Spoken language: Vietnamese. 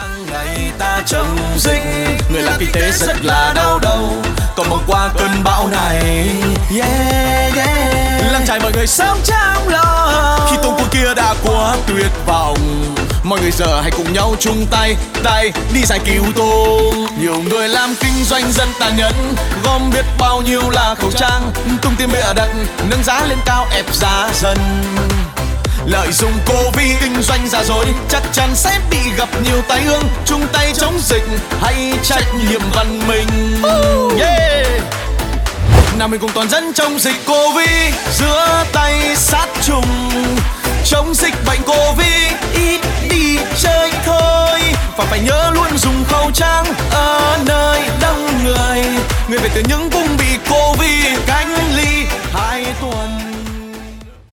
Tháng ngày ta chống dịch, người làm kinh tế rất là đau đầu, còn bỏ qua cơn bão này. Yeah, yeah. Làng trài mọi người sống trong lo, khi tung cuộc kia đã quá tuyệt vọng. Mọi người giờ hãy cùng nhau chung tay đi giải cứu tôm. Nhiều người làm kinh doanh dân tàn nhẫn, gom biết bao nhiêu là khẩu trang, tung tin bịa đặt nâng giá lên cao ép giá dần. Lợi dụng Covid kinh doanh giả dối, chắc chắn sẽ bị gặp nhiều tai ương. Chung tay chống dịch hay trách nhiệm văn minh. Yeah. Nào mình cùng toàn dân chống dịch Covid, giữa tay sát trùng. Chống dịch bệnh Covid, ít đi chơi thôi. Và phải nhớ luôn dùng khẩu trang ở nơi đông người. Người về từ những vùng bị Covid cách ly 2 tuần.